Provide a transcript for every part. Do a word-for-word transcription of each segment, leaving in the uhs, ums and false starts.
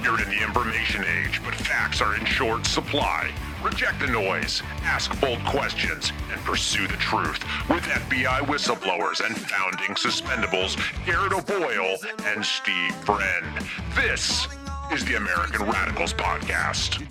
anchored in the information age, but facts are in short supply. Reject the noise, ask bold questions, and pursue the truth with F B I whistleblowers and founding Suspendables, Garrett O'Boyle and Steve Friend. This is the American Radicals Podcast.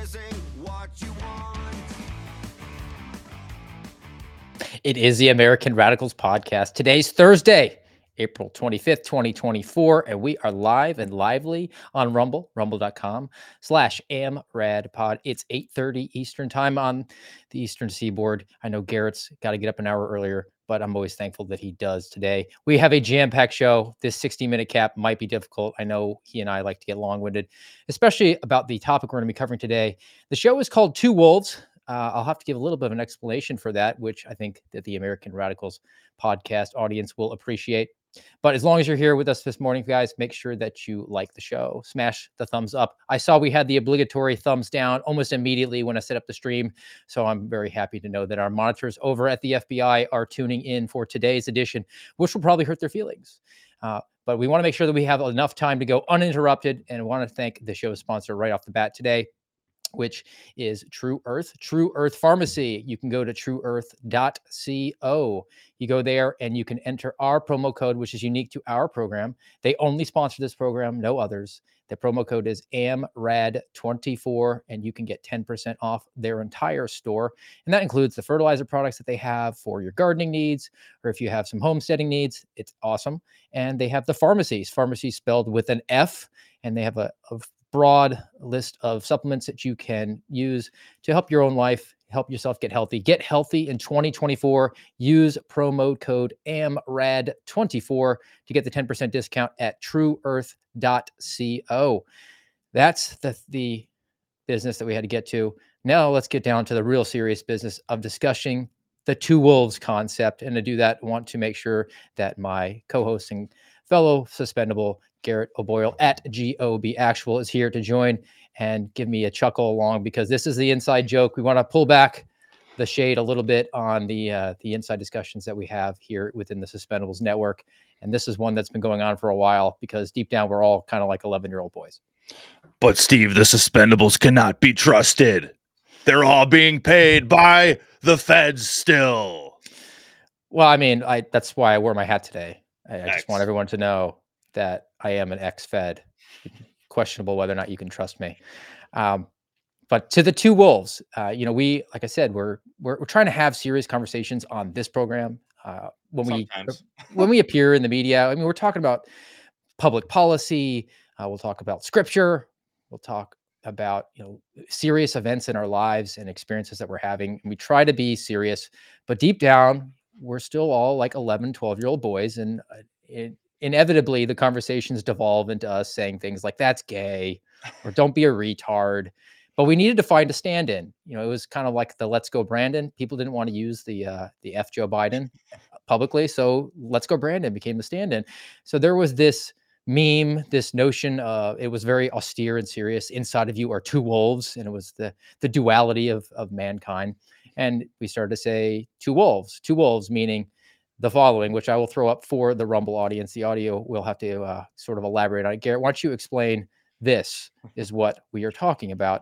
It is the American Radicals Podcast. Today's Thursday, April twenty-fifth, twenty twenty-four, and we are live and lively on Rumble, rumble.com slash amradpod. It's eight thirty Eastern time on the Eastern Seaboard. I know Garrett's got to get up an hour earlier, but I'm always thankful that he does today. We have a jam-packed show. This sixty-minute cap might be difficult. I know he and I like to get long-winded, especially about the topic we're going to be covering today. The show is called Two Wolves. Uh, I'll have to give a little bit of an explanation for that, which I think that the American Radicals Podcast audience will appreciate. But as long as you're here with us this morning, guys, make sure that you like the show. Smash the thumbs up. I saw we had the obligatory thumbs down almost immediately when I set up the stream. So I'm very happy to know that our monitors over at the F B I are tuning in for today's edition, which will probably hurt their feelings. Uh, but we want to make sure that we have enough time to go uninterrupted, and want to thank the show's sponsor right off the bat today, which is True Earth, True Earth Pharmacy. You can go to true earth dot co. You go there and you can enter our promo code, which is unique to our program. They only sponsor this program, no others. The promo code is A M R A D twenty-four, and you can get ten percent off their entire store. And that includes the fertilizer products that they have for your gardening needs, or if you have some homesteading needs, it's awesome. And they have the pharmacies, pharmacy spelled with an F, and they have a, a broad list of supplements that you can use to help your own life, help yourself get healthy. Get healthy in twenty twenty-four. Use promo code A M R A D twenty-four to get the ten percent discount at true earth dot co. That's the, the business that we had to get to. Now let's get down to the real serious business of discussing the two wolves concept. And to do that, I want to make sure that my co-host and fellow suspendable Garrett O'Boyle at G O B Actual is here to join and give me a chuckle along, because this is the inside joke. We want to pull back the shade a little bit on the uh, the inside discussions that we have here within the Suspendables Network. And this is one that's been going on for a while, because deep down, we're all kind of like eleven-year-old boys. But Steve, the Suspendables cannot be trusted. They're all being paid by the feds still. Well, I mean, I that's why I wore my hat today. I, I just want everyone to know that I am an ex-Fed. Questionable whether or not you can trust me. Um, but to the two wolves, uh, you know, we, like I said, we're, we're we're trying to have serious conversations on this program. Uh, when Sometimes. we when we appear in the media, I mean, we're talking about public policy. Uh, we'll talk about scripture. We'll talk about, you know, serious events in our lives and experiences that we're having. And we try to be serious, but deep down, we're still all like eleven, twelve year old boys. And uh, it, inevitably the conversations devolve into us saying things like, that's gay, or don't be a retard. But we needed to find a stand-in. You know, it was kind of like the Let's Go Brandon. People didn't want to use the uh, the F Joe Biden publicly. So Let's Go Brandon became the stand-in. So there was this meme, this notion of, it was very austere and serious. Inside of you are two wolves. And it was the the duality of, of mankind. And we started to say two wolves, two wolves, meaning the following, which I will throw up for the Rumble audience. The audio will have to uh, sort of elaborate on it. Garrett, why don't you explain this is what we are talking about?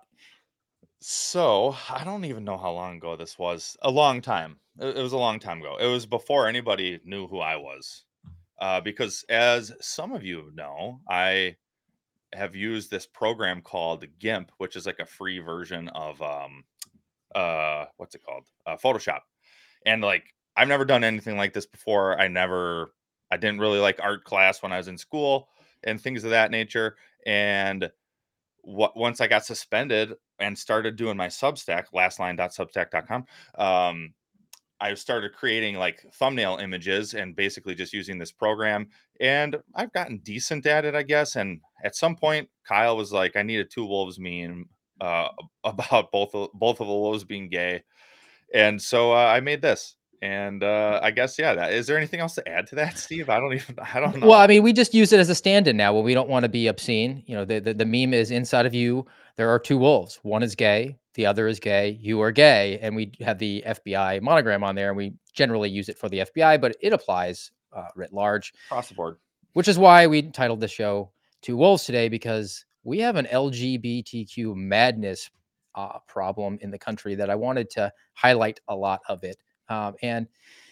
So I don't even know how long ago this was. A long time. It, it was a long time ago. It was before anybody knew who I was. Uh, because as some of you know, I have used this program called GIMP, which is like a free version of, um, uh, what's it called? Uh, Photoshop. And like, I've never done anything like this before. I never, I didn't really like art class when I was in school and things of that nature. And what, once I got suspended and started doing my Substack, lastline dot substack dot com, um, I started creating like thumbnail images and basically just using this program. And I've gotten decent at it, I guess. And at some point, Kyle was like, I need a two wolves meme uh, about both of, both of the wolves being gay. And so uh, I made this. And uh, I guess, yeah, that, is there anything else to add to that, Steve? I don't even, I don't know. Well, I mean, we just use it as a stand-in now when we don't want to be obscene. You know, the, the, the meme is, inside of you, there are two wolves. One is gay, the other is gay, you are gay. And we have the F B I monogram on there, and we generally use it for the F B I, but it applies uh, writ large. Across the board. Which is why we titled the show Two Wolves today, because we have an L G B T Q madness uh, problem in the country that I wanted to highlight a lot of it. Um, and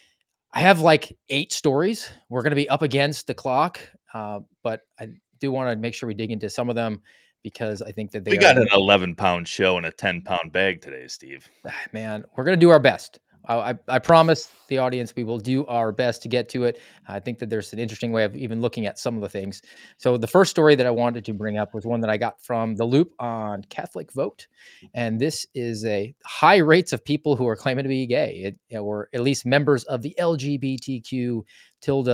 I have like eight stories. We're going to be up against the clock, uh, but I do want to make sure we dig into some of them because I think that We they got are, an eleven pound show and a ten pound bag today, Steve. man, we're going to do our best. I, I, I promise the audience we will do our best to get to it. I think that there's an interesting way of even looking at some of the things. So the first story that I wanted to bring up was one that I got from The Loop on Catholic Vote. And this is a high rates of people who are claiming to be gay, it, or at least members of the L G B T Q tilde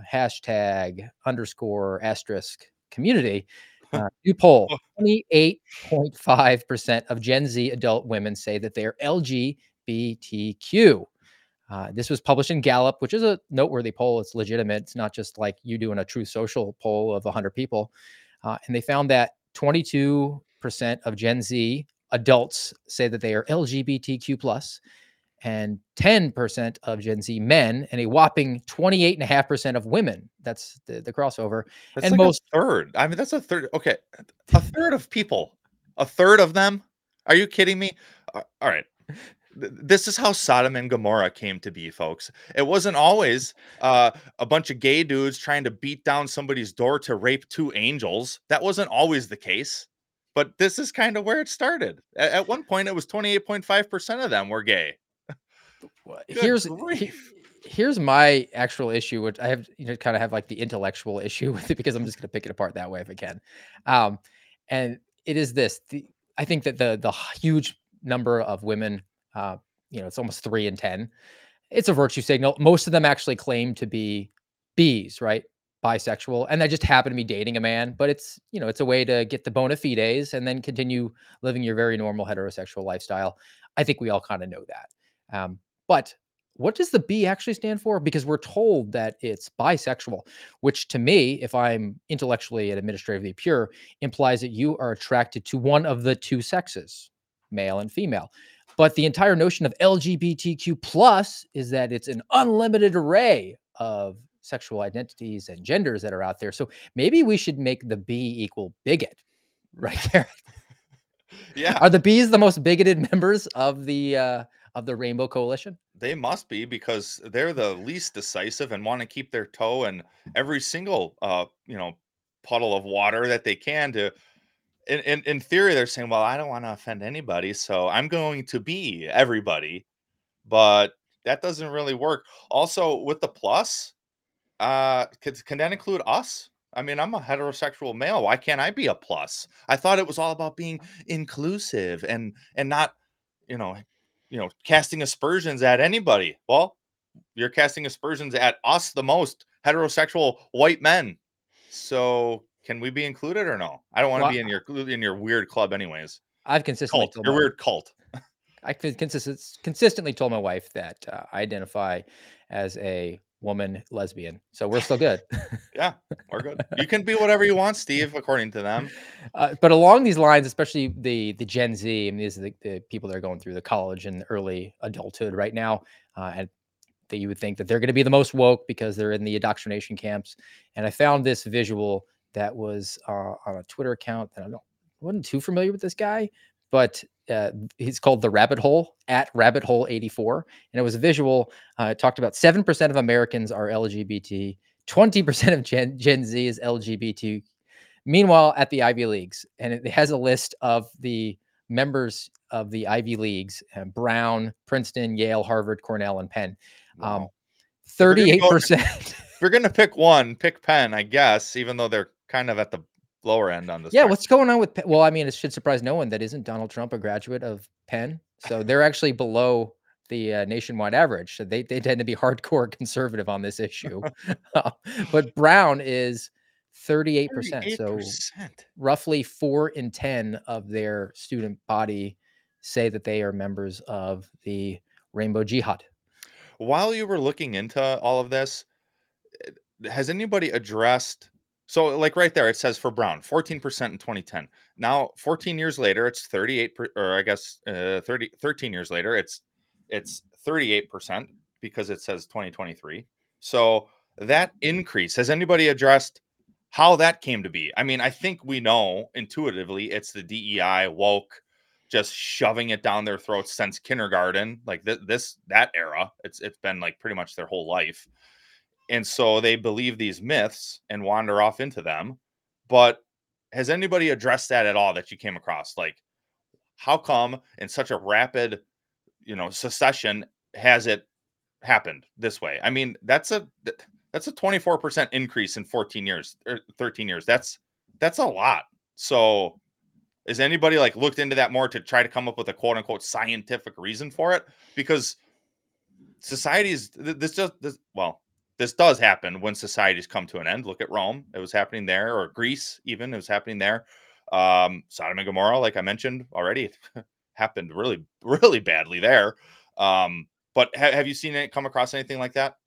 hashtag underscore asterisk community. Uh, new poll, twenty-eight point five percent of Gen Z adult women say that they are L G B T Q. Uh, this was published in Gallup, which is a noteworthy poll. It's legitimate. It's not just like you doing a true social poll of one hundred people. Uh, and they found that twenty-two percent of Gen Z adults say that they are L G B T Q plus, and ten percent of Gen Z men, and a whopping twenty-eight point five percent of women. That's the, the crossover. That's and like most a third. I mean, that's a third. Okay. A third of people. A third of them? Are you kidding me? Uh, all right. Th- This is how Sodom and Gomorrah came to be, folks. It wasn't always uh, a bunch of gay dudes trying to beat down somebody's door to rape two angels. That wasn't always the case. But this is kind of where it started. A- At one point, it was twenty-eight point five percent of them were gay. Well, Good here's he- grief. here's my actual issue, which I have, you know, kind of have like the intellectual issue with it because I'm just going to pick it apart that way if I can. Um, and it is this: the, I think that the the huge number of women, uh, you know, it's almost three in ten. It's a virtue signal. Most of them actually claim to be Bs, right? Bisexual, and they just happen to be dating a man. But it's, you know, it's a way to get the bona fides and then continue living your very normal heterosexual lifestyle. I think we all kind of know that. Um, but what does the B actually stand for? Because we're told that it's bisexual, which to me, if I'm intellectually and administratively pure, implies that you are attracted to one of the two sexes, male and female. But the entire notion of L G B T Q plus is that it's an unlimited array of sexual identities and genders that are out there. So maybe we should make the B equal bigot right there. Yeah. Are the Bs the most bigoted members of the uh, of the Rainbow Coalition? They must be because they're the least decisive and want to keep their toe in every single uh, you know, puddle of water that they can to in, in in theory they're saying, well, I don't want to offend anybody, so I'm going to be everybody, but that doesn't really work. Also, with the plus, uh can, can that include us? I mean, I'm a heterosexual male. Why can't I be a plus? I thought it was all about being inclusive and and not, you know, you know, casting aspersions at anybody. Well, you're casting aspersions at us, the most heterosexual white men. So can we be included or no? I don't want to Well, be in your in your weird club anyways. I've consistently Cult. told Your my weird cult. I con- consist- consistently told my wife that uh, I identify as a woman lesbian, so we're still good. Yeah, we're good. You can be whatever you want, Steve, according to them. Uh, but along these lines, especially the the Gen Z, I mean, these are the, the people that are going through the college and early adulthood right now, uh, and that you would think that they're going to be the most woke because they're in the indoctrination camps. And I found this visual that was uh, on a Twitter account that I don't wasn't too familiar with this guy, but uh, he's called the Rabbit Hole at Rabbit Hole eighty-four, and it was a visual. Uh, it talked about seven percent of Americans are L G B T, twenty percent of Gen, Gen Z is L G B T. Meanwhile, at the Ivy Leagues, and it has a list of the members of the Ivy Leagues: uh, Brown, Princeton, Yale, Harvard, Cornell, and Penn. Um, Wow. If we're gonna thirty-eight go, percent. if we're gonna pick one, pick Penn, I guess, even though they're kind of at the lower end on the Yeah, spectrum. what's going on with Penn? Well, I mean, it should surprise no one that isn't Donald Trump a graduate of Penn. So they're actually below the uh, nationwide average. So they, they tend to be hardcore conservative on this issue. But Brown is thirty-eight percent. thirty-eight So percent. roughly four in ten of their student body say that they are members of the Rainbow Jihad. While you were looking into all of this, has anybody addressed? So, like right there, it says for Brown, fourteen percent in twenty ten. Now, fourteen years later, it's thirty-eight, per, or I guess uh, thirty, thirteen years later, it's it's thirty-eight percent because it says twenty twenty-three. So that increase, has anybody addressed how that came to be. I mean, I think we know intuitively it's the D E I woke, just shoving it down their throats since kindergarten, like th- this that era. It's it's been like pretty much their whole life, and so they believe these myths and wander off into them. But has anybody addressed that at all that you came across? Like, how come in such a rapid, you know, secession has it happened this way? I mean, that's a th- that's a twenty-four percent increase in fourteen years or thirteen years. That's that's a lot. So is anybody like looked into that more to try to come up with a quote unquote scientific reason for it? Because societies th- this just this well, this does happen when societies come to an end. Look at Rome. It was happening there, or Greece, even it was happening there. Um, Sodom and Gomorrah, like I mentioned already, happened really, really badly there. Um, but ha- have you seen it come across anything like that?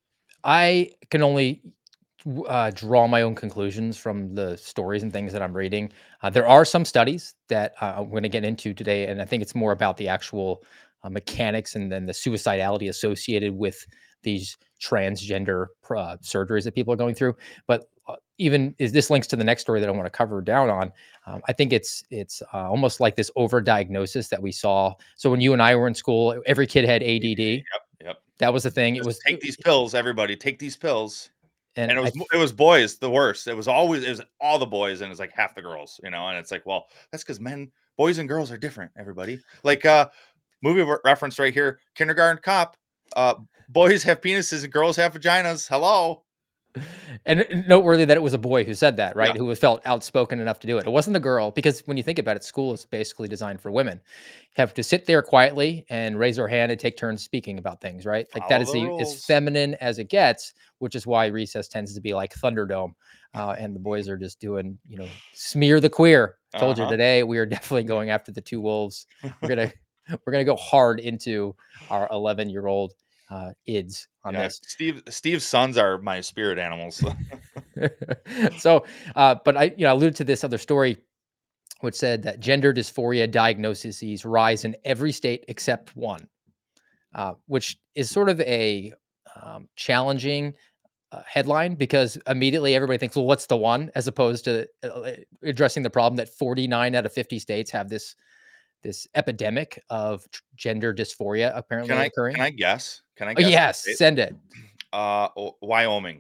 I can only w- uh, draw my own conclusions from the stories and things that I'm reading. Uh, there are some studies that uh, I'm going to get into today, and I think it's more about the actual uh, mechanics and then the suicidality associated with these transgender pr- uh, surgeries that people are going through. But uh, even is this links to the next story that I want to cover down on. Um, I think it's it's uh, almost like this overdiagnosis that we saw. So when you and I were in school, every kid had A D D. Yep, yep. That was the thing. It Just was, take these pills, everybody. Take these pills. and And it I was mo- it was boys the worst. It was always it was all the boys, and it's like half the girls, you know. And it's like, well, that's because men, boys and girls are different. Everybody, like uh, movie re- reference right here, Kindergarten Cop. Uh, boys have penises and girls have vaginas. Hello. And noteworthy that it was a boy who said that, Yeah. right? Who felt outspoken enough to do it. It wasn't a girl, because when you think about it, school is basically designed for women. You have to sit there quietly and raise our hand and take turns speaking about things, right? Like that Follow is the the as rules. feminine as it gets, which is why recess tends to be like Thunderdome. Uh, and the boys are just doing, you know, smear the queer. Told you Uh-huh. today we are definitely going after the two wolves. We're gonna we're gonna go hard into our eleven year old uh, ids on Yeah, this. Steve. Steve's sons are my spirit animals. So, uh, but I, you know, I alluded to this other story, which said that gender dysphoria diagnoses rise in every state except one, uh, which is sort of a um, challenging uh, headline, because immediately everybody thinks, well, what's the one, as opposed to uh, uh, addressing the problem that forty-nine out of fifty states have this this epidemic of tr- gender dysphoria Can apparently I occurring. can I guess? Can I Oh, guess? yes, It? send it. Uh, O- Wyoming,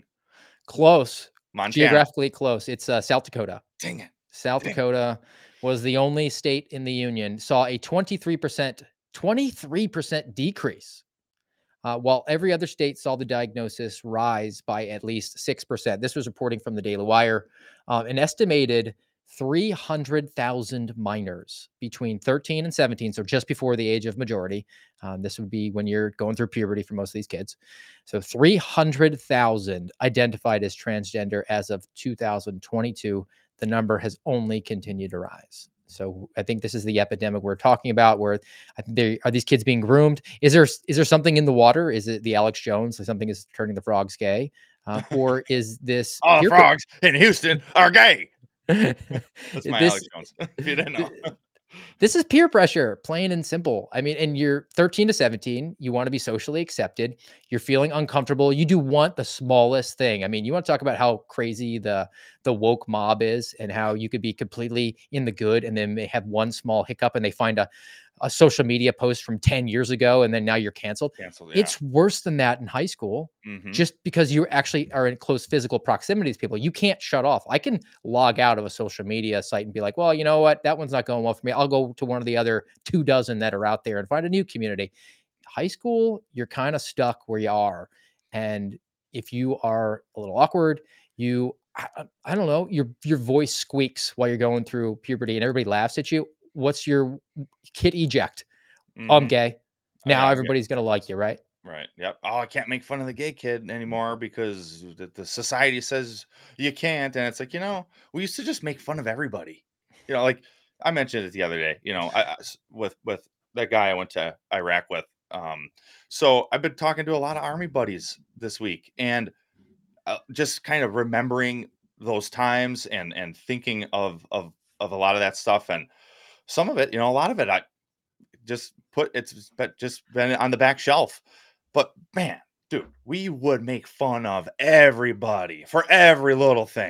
Close, Montana. geographically close. It's uh, South Dakota. Dang it! South Dang it. Dakota was the only state in the union saw a twenty-three percent twenty-three percent decrease, uh, while every other state saw the diagnosis rise by at least six percent. This was reporting from the Daily Wire. Uh, an estimated three hundred thousand minors between thirteen and seventeen, so just before the age of majority. Um, this would be when you're going through puberty for most of these kids. So three hundred thousand identified as transgender as of two thousand twenty-two. The number has only continued to rise. So I think this is the epidemic we're talking about, where I think they are these kids being groomed. Is there is there something in the water? Is it the Alex Jones? Like something is turning the frogs gay, um, or is this All the peer? frogs in Houston are gay. Pre- That's my this Alex Jones. If you didn't know. this is peer pressure, plain and simple. I mean, and you're thirteen to seventeen, you want to be socially accepted. You're feeling uncomfortable. You do want the smallest thing. I mean, you want to talk about how crazy the the woke mob is, and how you could be completely in the good and then they have one small hiccup and they find a a social media post from ten years ago and then now you're canceled. Canceled. Yeah. It's worse than that in high school. Mm-hmm. Just because you actually are in close physical proximity to people, you can't shut off. I can log out of a social media site and be like, well, you know what? That one's not going well for me. I'll go to one of the other two dozen that are out there and find a new community. High school, you're kind of stuck where you are. And if you are a little awkward, you, I, I I don't know, your, your voice squeaks while you're going through puberty and everybody laughs at you. What's your kid eject? Oh, I'm Mm-hmm. gay. Oh, Now yeah, everybody's going to like you, right? right. Yep. Oh, I can't make fun of the gay kid anymore because the, the society says you can't. And it's like, you know, we used to just make fun of everybody. You know, like I mentioned it the other day, you know, I, I- s- with, with that guy I went to Iraq with. Um, so I've been talking to a lot of army buddies this week, and uh, just kind of remembering those times and, and thinking of, of, of a lot of that stuff. And some of it, you know, a lot of it, I just put it's but just been on the back shelf. But man, dude, we would make fun of everybody for every little thing.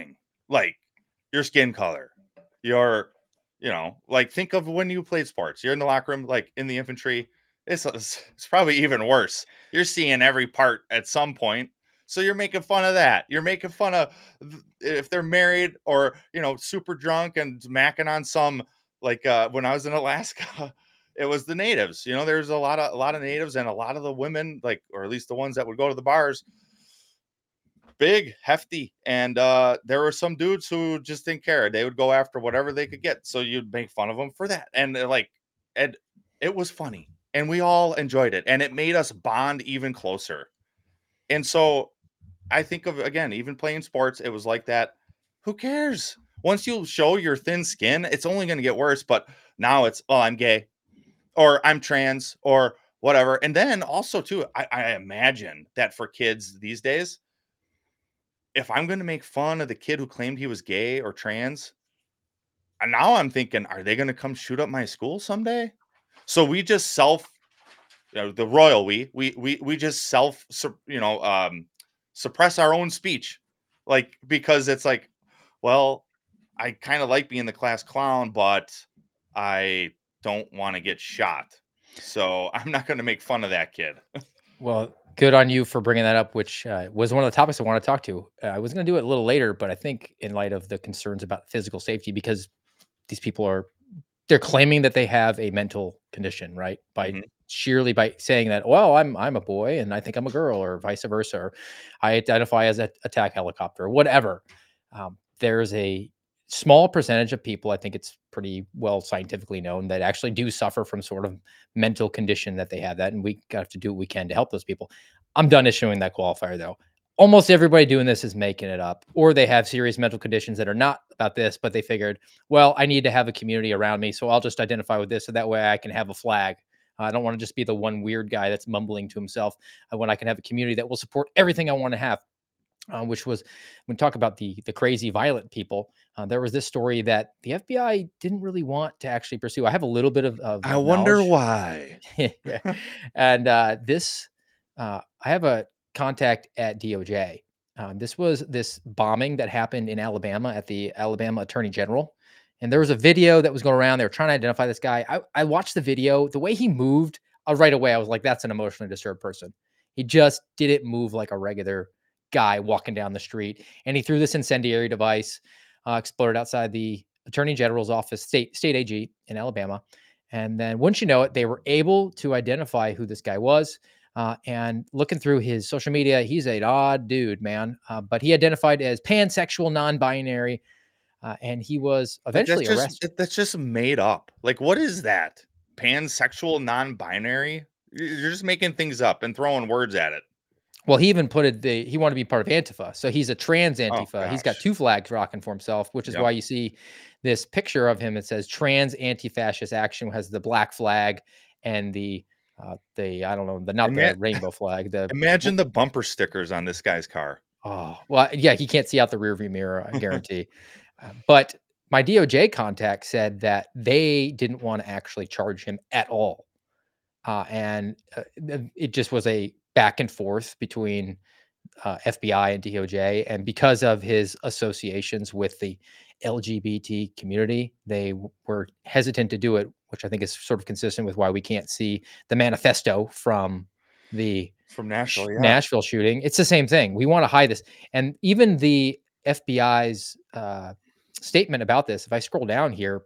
like your skin color, your, you know, like think of when you played sports. You're in the locker room, like in the infantry. It's it's, it's probably even worse. You're seeing every part at some point. So you're making fun of that. You're making fun of th- if they're married or, you know, super drunk and macking on some, like uh when I was in Alaska, it was the natives. You know, there's a lot of a lot of natives, and a lot of the women, like, or at least the ones that would go to the bars, big, hefty, and uh there were some dudes who just didn't care. They would go after whatever they could get. So you'd make fun of them for that. And uh, like, and it was funny. And we all enjoyed it. And it made us bond even closer. And so I think of, again, even playing sports, it was like that. Who cares? Once you show your thin skin, it's only going to get worse. But now it's, oh, I'm gay, or I'm trans, or whatever. And then also, too, I, I imagine that for kids these days, if I'm going to make fun of the kid who claimed he was gay or trans, and now I'm thinking, are they going to come shoot up my school someday? So we just self, you know, the royal we we we we just self, sup- you know, um, suppress our own speech, like, because it's like, well, I kind of like being the class clown, but I don't want to get shot, so I'm not going to make fun of that kid. Well, good on you for bringing that up, which uh, was one of the topics I want to talk to. Uh, I was going to do it a little later, but I think in light of the concerns about physical safety, because these people are they're claiming that they have a mental condition, right? By Mhm. sheerly by saying that, well, I'm I'm a boy and I think I'm a girl, or vice versa, or I identify as a attack helicopter, or whatever. Um, there's a small percentage of people, I think it's pretty well scientifically known, that actually do suffer from sort of mental condition that they have that, and we have to do what we can to help those people. I'm done issuing that qualifier though. Almost everybody doing this is making it up, or they have serious mental conditions that are not about this, but they figured, well, I need to have a community around me, so I'll just identify with this, so that way I can have a flag. I don't want to just be the one weird guy that's mumbling to himself. I want I can have a community that will support everything I want to have. Uh, which was when talk about the the crazy violent people. Uh, there was this story that the F B I didn't really want to actually pursue. I have a little bit of, of, I of wonder knowledge. why. Yeah. And uh, this, uh, I have a contact at D O J. Um, this was this bombing that happened in Alabama at the Alabama Attorney General. And there was a video that was going around. They were trying to identify this guy. I, I watched the video. The way he moved, uh, right away, I was like, that's an emotionally disturbed person. He just didn't move like a regular guy walking down the street. And he threw this incendiary device, uh, exploded outside the Attorney General's office, state, state A G in Alabama. And then once you know it, they were able to identify who this guy was. Uh, and looking through his social media, he's an odd dude, man. Uh, but he identified as pansexual, non-binary, uh, and he was Like, that's eventually just arrested. that- that's just made up. Like, what is that? Pansexual, non-binary? You're you're just making things up and throwing words at it. Well, he even put it. The he wanted to be part of Antifa, so he's a trans Oh Antifa. He's got gosh. two flags rocking for himself, which is Yep. why you see this picture of him. It says "Trans Anti-Fascist Action," has the black flag and the uh, the I don't know the not the Ima- rainbow flag. The Imagine the bumper stickers on this guy's car. Oh, well, yeah, he can't see out the rearview mirror, I guarantee. Uh, but my D O J contact said that they didn't want to actually charge him at all. Uh, and uh, th- it just was a back and forth between uh, F B I and D O J. And because of his associations with the L G B T community, they w- were hesitant to do it, which I think is sort of consistent with why we can't see the manifesto from the From sh- Nashville, yeah. Nashville shooting. It's the same thing. We want to hide this. And even the F B I's uh, statement about this, if I scroll down here,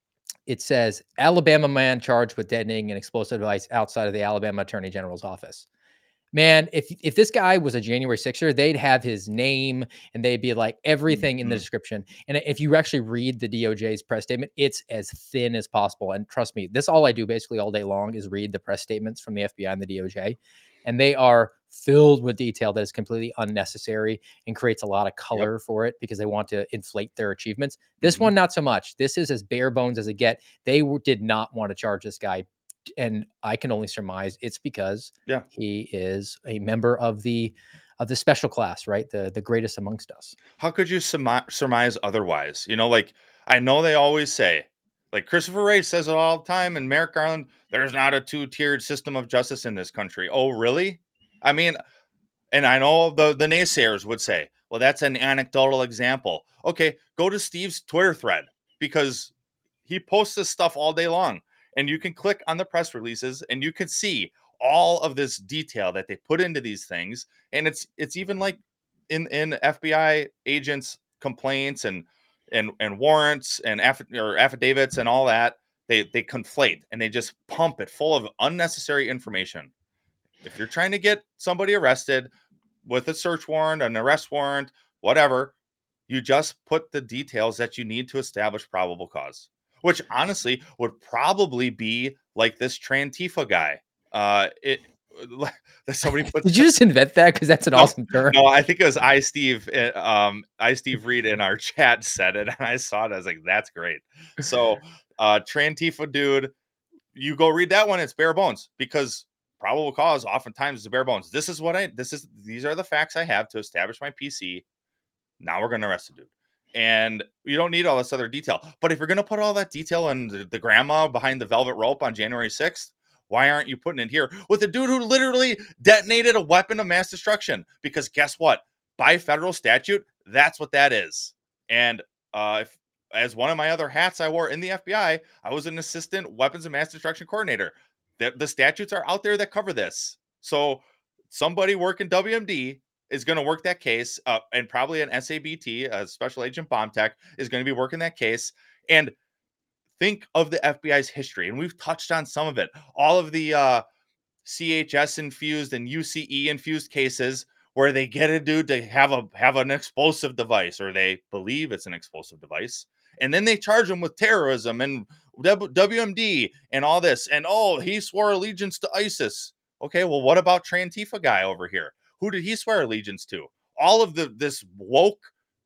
it says Alabama man charged with detonating an explosive device outside of the Alabama Attorney General's office. Man, if if this guy was a January sixer, they'd have his name and they'd be like everything in the Mhm. description. And if you actually read the D O J's press statement, it's as thin as possible. And trust me, this all I do basically all day long is read the press statements from the F B I and the D O J. And they are filled with detail that is completely unnecessary and creates a lot of Yep. color for it because they want to inflate their achievements. This Mhm. one, not so much. This is as bare bones as it get. They w- did not want to charge this guy. And I can only surmise it's because Yeah. he is a member of the of the special class, right? The the greatest amongst us. How could you surmi- surmise otherwise? You know, like, I know they always say, like Christopher Wray says it all the time, and Merrick Garland, there's not a two-tiered system of justice in this country. Oh, really? I mean, and I know the the naysayers would say, Well, that's an anecdotal example. Okay, go to Steve's Twitter thread because he posts this stuff all day long, and you can click on the press releases and you can see all of this detail that they put into these things. And it's it's even like in in F B I agents complaints and and and warrants and aff- or affidavits and all that. They they conflate and they just pump it full of unnecessary information. If you're trying to get somebody arrested with a search warrant, an arrest warrant, whatever, you just put the details that you need to establish probable cause, which honestly would probably be like this Trantifa guy. Uh, it that somebody put. Did you just invent that? Because that's an No, awesome term. no, I think it was I Steve. uh, Um, I Steve Reed in our chat said it, and I saw it. I was like, "That's great." So, uh, Trantifa dude, you go read that one. It's bare bones because probable cause oftentimes is bare bones. This is what I. This is these are the facts I have to establish my P C. Now we're gonna arrest the dude. And you don't need all this other detail. But if you're gonna put all that detail in the, the grandma behind the velvet rope on January sixth, why aren't you putting it here with a dude who literally detonated a weapon of mass destruction? Because guess what? By federal statute, that's what that is. And uh, if, as one of my other hats I wore in the F B I, I was an assistant weapons of mass destruction coordinator. The, the statutes are out there that cover this. So somebody working W M D is going to work that case, uh, and probably an S A B T, a special agent bomb tech, is going to be working that case. And think of the F B I's history, and we've touched on some of it. All of the uh, C H S infused and U C E infused cases where they get a dude to have a have an explosive device, or they believe it's an explosive device, and then they charge them with terrorism and W M D and all this. And oh, he swore allegiance to ISIS. Okay, well, what about Trantifa guy over here? Who did he swear allegiance to? All of the this woke,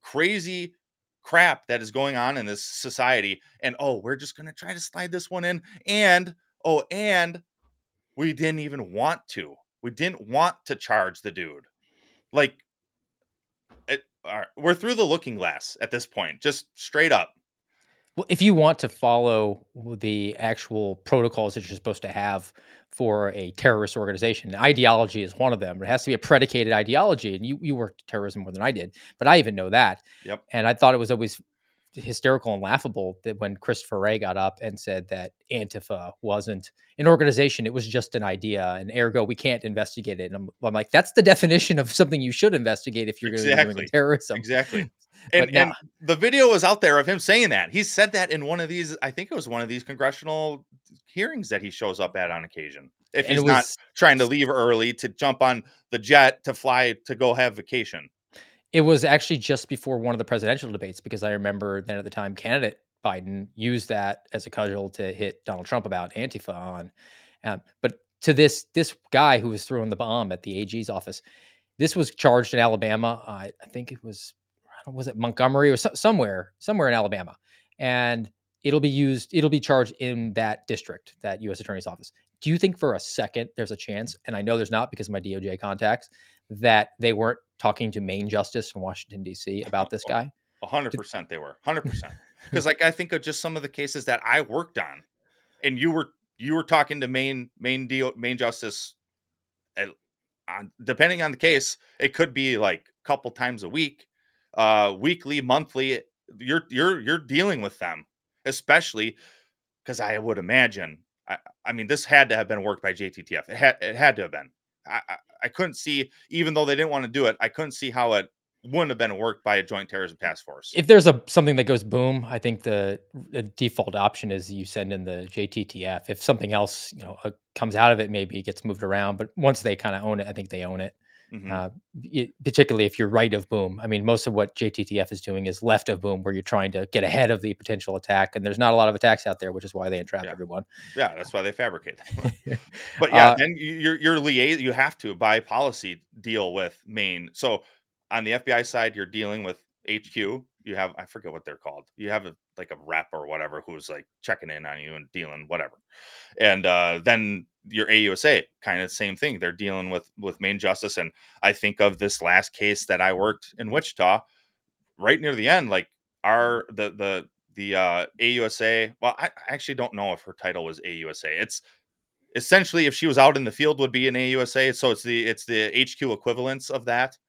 crazy crap that is going on in this society. And oh, we're just gonna try to slide this one in. And oh, and we didn't even want to. We didn't want to charge the dude. Like, it, all right, we're through the looking glass at this point, just straight up. Well, if you want to follow the actual protocols that you're supposed to have for a terrorist organization, ideology is one of them. It has to be a predicated ideology, and you you worked terrorism more than I did, but I even know that. Yep. And I thought it was always hysterical and laughable that when Christopher Wray got up and said that Antifa wasn't an organization, it was just an idea, and ergo we can't investigate it. And I'm, I'm like, that's the definition of something you should investigate if you're going to be doing Exactly. terrorism. Exactly. But And now, and the video was out there of him saying that. He said that in one of these, I think it was one of these congressional hearings that he shows up at on occasion. If and he's it not was trying to leave early to jump on the jet to fly to go have vacation. It was actually just before one of the presidential debates, because I remember then at the time candidate Biden used that as a cudgel to hit Donald Trump about Antifa on. Um, but to this this guy who was throwing the bomb at the A G's office, this was charged in Alabama. Uh, I think it was I don't- was it Montgomery or so, somewhere somewhere in Alabama, and it'll be used. It'll be charged in that district, that U S Attorney's office. Do you think for a second there's a chance? And I know there's not because of my D O J contacts, that they weren't talking to Main Justice in Washington, D C about this guy? A hundred Did- percent they were. Hundred percent. Because like I think of just some of the cases that I worked on, and you were you were talking to main main deal main justice at, on, depending on the case, it could be like a couple times a week, uh, weekly, monthly. You're you're you're dealing with them, especially because I would imagine. I, I mean, this had to have been worked by J T T F. It had it had to have been. I, I I couldn't see, even though they didn't want to do it, I couldn't see how it wouldn't have been worked by a joint terrorism task force. If there's a something that goes boom, I think the, the default option is you send in the J T T F. If something else, you know, uh, comes out of it, maybe it gets moved around. But once they kind of own it, I think they own it. Mhm. Uh, it, particularly if you're right of boom. I mean, most of what J T T F is doing is left of boom, where you're trying to get ahead of the potential attack, and there's not a lot of attacks out there, which is why they entrap Yeah. everyone. Yeah, that's why they fabricate. But yeah, Uh, then you- you're you're liaison. You have to by policy deal with Maine. So on the F B I side, you're dealing with H Q. You have I forget what they're called. You have a, like a rep or whatever who's like checking in on you and dealing whatever. And uh, then your A U S A, kind of the same thing. They're dealing with with Maine Justice. And I think of this last case that I worked in Wichita, right near the end, like our the the the uh, A U S A. Well, I I actually don't know if her title was A U S A. It's essentially if she was out in the field would be an A U S A. So it's the it's the H Q equivalence of that.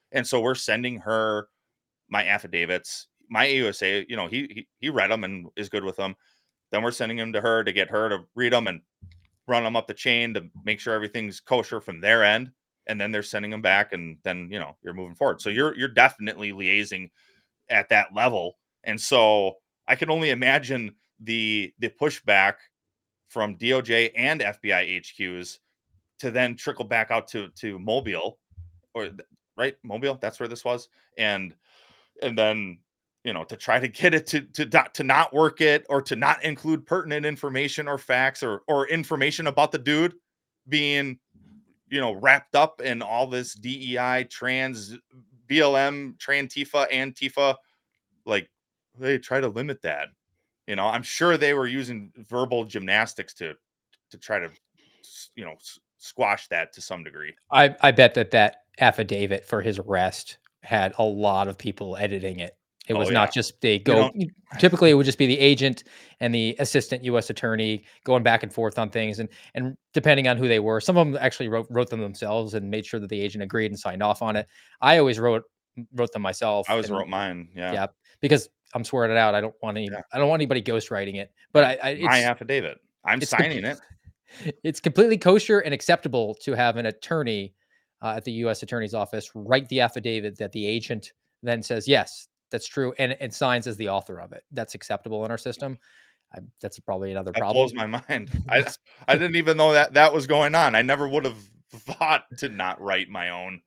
And so we're sending her my affidavits, my A U S A, you know, he, he, he read them and is good with them. Then we're sending them to her to get her to read them and run them up the chain to make sure everything's kosher from their end. And then they're sending them back, and then, you know, you're moving forward. So you're, you're definitely liaising at that level. And so I can only imagine the, the pushback from D O J and F B I H Qs to then trickle back out to, to Mobile, or right. Mobile. That's where this was. And, and then, you know, to try to get it to, to, not- to not work it, or to not include pertinent information or facts, or, or information about the dude being, you know, wrapped up in all this D E I, trans, B L M, Trantifa, Antifa. Like, they try to limit that. You know, I'm sure they were using verbal gymnastics to, to try to, you know, s- squash that to some degree. I I bet that that affidavit for his arrest had a lot of people editing it. It Oh was yeah. not just they You go. don't, Typically, it would just be the agent and the assistant U S attorney going back and forth on things, and and depending on who they were, some of them actually wrote wrote them themselves and made sure that the agent agreed and signed off on it. I always wrote wrote them I myself, always and wrote mine. Yeah. yeah, because I'm swearing it out. I don't want any. Yeah. I don't want anybody ghostwriting it. But Yeah. I, I My it's affidavit. I'm it's signing complete. it. It's completely kosher and acceptable to have an attorney uh, at the U S attorney's office write the affidavit that the agent then says, yes, that's true, and, and signs as the author of it. That's acceptable in our system. I, that's probably another That blows problem. my mind. I I didn't even know that that was going on. I never would have thought to not write my own.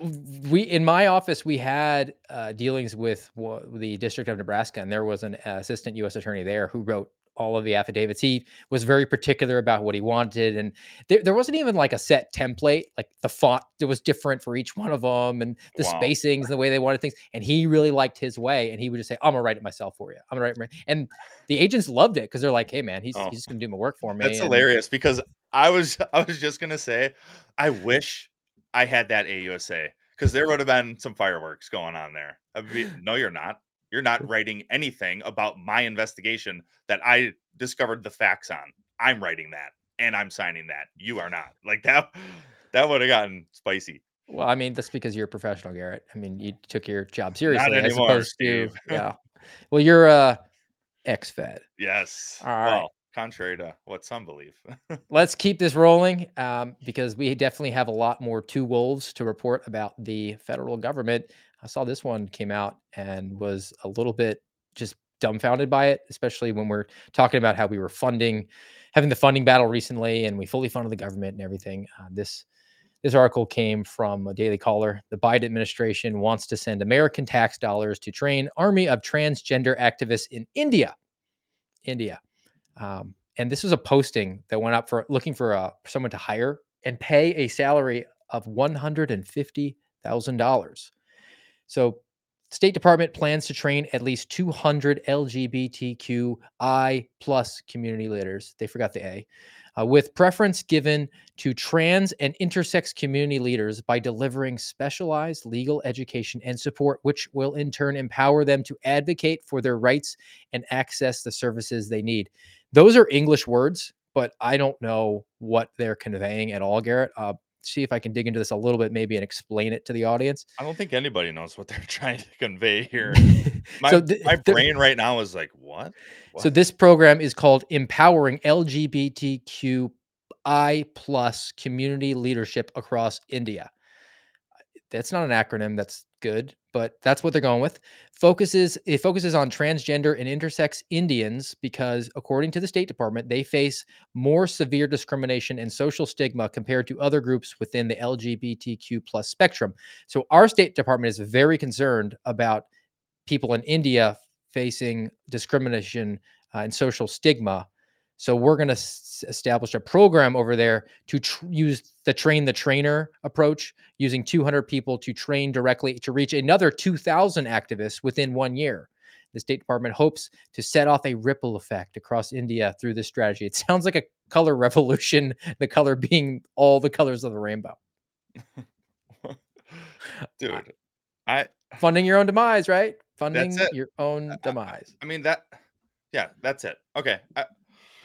We in my office we had uh, dealings with wa- the District of Nebraska, and there was an uh, assistant U S attorney there who wrote all of the affidavits. He was very particular about what he wanted, and there, there wasn't even like a set template. Like the font, it was different for each one of them, and the Wow. spacings, the way they wanted things. And he really liked his way, and he would just say, "I'm gonna write it myself for you. I'm gonna write it." And the agents loved it because they're like, "Hey, man, he's Oh, he's just gonna do my work for that's me." And hilarious, because I was I was just gonna say, I wish I had that A U S A, because there would have been some fireworks going on there. I'd be, no, you're not. You're not writing anything about my investigation that I discovered the facts on. I'm writing that, and I'm signing that. You are not. Like that. That would have gotten spicy. well, I mean, that's because you're a professional, Garrett. I mean, you took your job Not seriously as anymore, opposed Steve. to, yeah. Well, you're uh ex-Fed. Yes. All right. Well, contrary to what some believe. Let's keep this rolling um, because we definitely have a lot more two wolves to report about the federal government. I saw this one came out and was a little bit just dumbfounded by it, especially when we're talking about how we were funding, having the funding battle recently, and we fully funded the government and everything. Uh, this this article came from a Daily Caller. The Biden administration wants to send American tax dollars to train army of transgender activists in India. India. Um, and this was a posting that went up for looking for uh, someone to hire and pay a salary of one hundred fifty thousand dollars. So, State Department plans to train at least two hundred L G B T Q I plus community leaders. They forgot the A, uh, with preference given to trans and intersex community leaders by delivering specialized legal education and support, which will in turn empower them to advocate for their rights and access the services they need. Those are English words, but I don't know what they're conveying at all, Garrett. Uh, see if I can dig into this a little bit, maybe, and explain it to the audience. I don't think anybody knows what they're trying to convey here. so, My th- my th- brain right now is like, what? so What? this program is called Empowering L G B T Q I plus community leadership across India. That's not an acronym. That's good, but that's what they're going with. Focuses it focuses on transgender and intersex Indians because, according to the State Department, they face more severe discrimination and social stigma compared to other groups within the L G B T Q plus spectrum. So, our State Department is very concerned about people in India facing discrimination uh, and social stigma. So we're going to s- establish a program over there to tr- use the train the trainer approach, using two hundred people to train directly to reach another two thousand activists within one year. The State Department hopes to set off a ripple effect across India through this strategy. It sounds like a color revolution, the color being all the colors of the rainbow. Uh, Dude, I Funding your own demise, right? that's Funding it. your I, own I, I demise. I mean that. Yeah, that's it. Okay, I,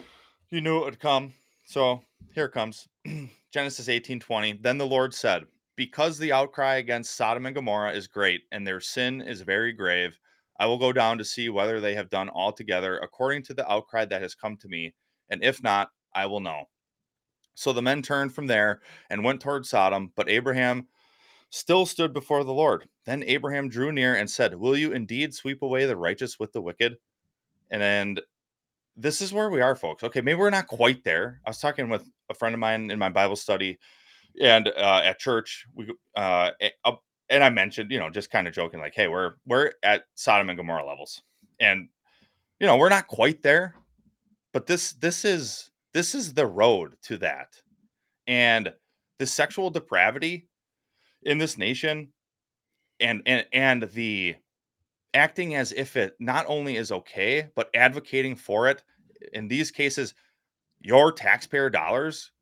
you knew it would come. So here it comes. Genesis eighteen twenty. Then the Lord said, because the outcry against Sodom and Gomorrah is great and their sin is very grave, I will go down to see whether they have done altogether according to the outcry that has come to me, and if not, I will know. So the men turned from there and went toward Sodom, but Abraham still stood before the Lord. Then Abraham drew near and said, will you indeed sweep away the righteous with the wicked? And, and this is where we are, folks. Okay, maybe we're not quite there. I was talking with a friend of mine in my Bible study and uh, at church, we uh, uh, and I mentioned, you know, just kind of joking, like, hey, we're we're at Sodom and Gomorrah levels, and you know, we're not quite there, but this this is this is the road to that, and the sexual depravity in this nation, and and and the acting as if it not only is okay, but advocating for it. In these cases, your taxpayer dollars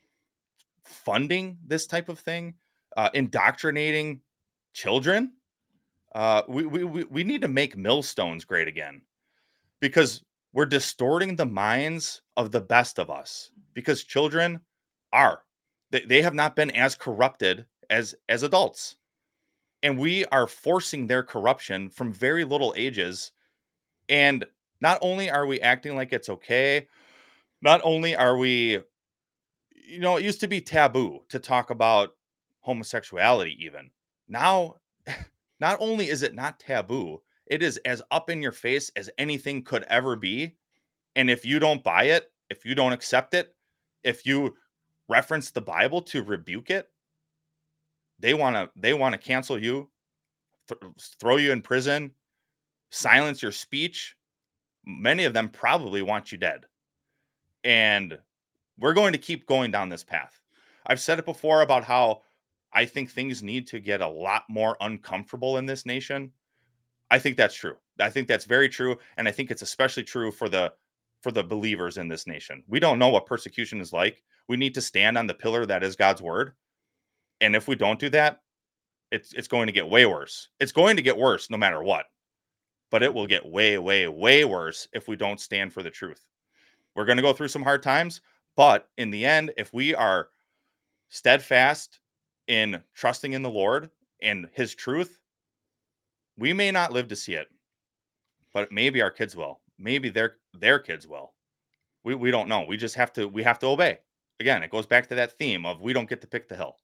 funding this type of thing, uh, indoctrinating children. Uh, we, we we we need to make millstones great again, because we're distorting the minds of the best of us. Because children are they, they have not been as corrupted as as adults, and we are forcing their corruption from very little ages. And not only are we acting like it's okay, not only are we, you know, it used to be taboo to talk about homosexuality even. Now, not only is it not taboo, it is as up in your face as anything could ever be. And if you don't buy it, if you don't accept it, if you reference the Bible to rebuke it, they want to they want to cancel you, th- throw you in prison, silence your speech. Many of them probably want you dead. And we're going to keep going down this path. I've said it before about how I think things need to get a lot more uncomfortable in this nation. I think that's true. I think that's very true, and I think it's especially true for the for the believers in this nation. We don't know what persecution is like. We need to stand on the pillar that is God's word. And if we don't do that, it's it's going to get way worse. It's going to get worse no matter what. But it will get way way way worse if we don't stand for the truth. We're going to go through some hard times, but in the end, if we are steadfast in trusting in the Lord and his truth, we may not live to see it, but maybe our kids will. Maybe their their kids will. We we don't know. We just have to we have to obey. Again, it goes back to that theme of we don't get to pick the hill.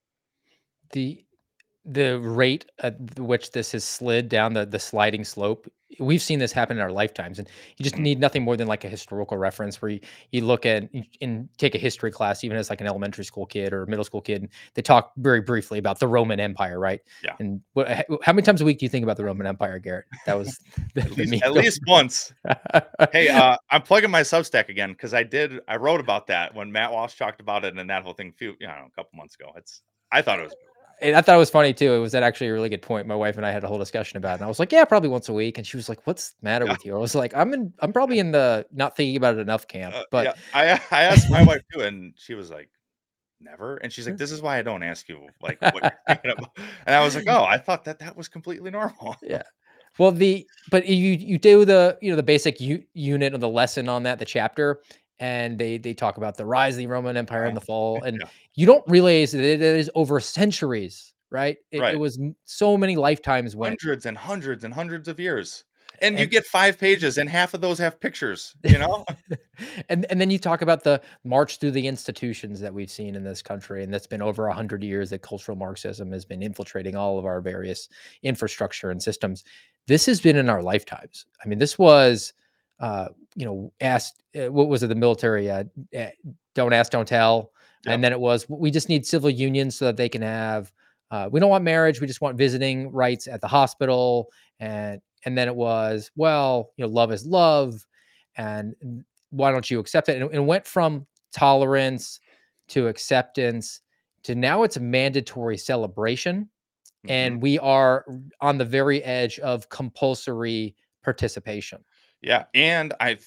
The the rate at which this has slid down the the sliding slope, we've seen this happen in our lifetimes, and you just Mhm. need nothing more than like a historical reference where you, you look at and take a history class, even as like an elementary school kid or a middle school kid, and they talk very briefly about the Roman Empire, right? Yeah. And what, how many times a week do you think about the Roman Empire, Garrett? That was the, At the least me. at least once. Hey, uh, I'm plugging my Substack again because I did I wrote about that when Matt Walsh talked about it and that whole thing few, you know, a couple months ago. It's I thought it was And I thought it was funny too. It was that actually a really good point. My wife and I had a whole discussion about it. And I was like, yeah, probably once a week. And she was like, what's the matter yeah. with you? I was like, I'm in, I'm probably in the not thinking about it enough camp. Uh, But yeah. I I asked my wife too, and she was like, never. And she's like, this is why I don't ask you like what you're thinking about. And I was like, oh, I thought that that was completely normal. yeah. Well, the but you you do the you know the basic u- unit of the lesson on that the chapter, and they they talk about the rise of the Roman Empire and Uh, the fall, and yeah. you don't realize that it is over centuries, right? It, it Right. was m- so many lifetimes went, Hundreds and hundreds and hundreds of years. And you and get five pages and half of those have pictures, you know? and and then you talk about the march through the institutions that we've seen in this country, and that's been over a hundred years that cultural Marxism has been infiltrating all of our various infrastructure and systems. This has been in our lifetimes. I mean, this was, uh, you know, asked uh, what was it? The military, uh, uh, don't ask, don't tell, and Yep. then it was we just need civil unions so that they can have. Uh, we don't want marriage. We just want visiting rights at the hospital, and and then it was well, you know, love is love, and why don't you accept it? And it went from tolerance to acceptance to now it's a mandatory celebration. Mhm. And we are on the very edge of compulsory participation. Yeah, and I'm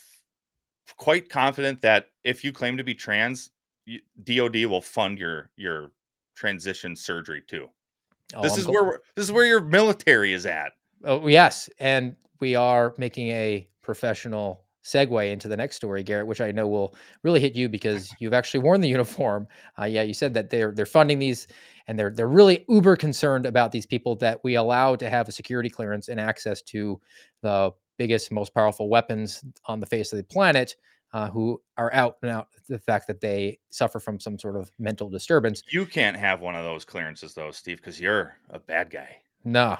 quite confident that if you claim to be trans, y D O D will fund your your transition surgery too. Oh, This I'm is go- where we're this is where your military is at. oh yes, and we are making a professional segue into the next story, Garrett, which I know will really hit you because you've actually worn the uniform. Uh, yeah, you said that they're they're funding these, and they're they're really uber concerned about these people that we allow to have a security clearance and access to the biggest, most powerful weapons on the face of the planet, uh, who are out and out the fact that they suffer from some sort of mental disturbance. You can't have one of those clearances though, Steve, because you're a bad guy. No.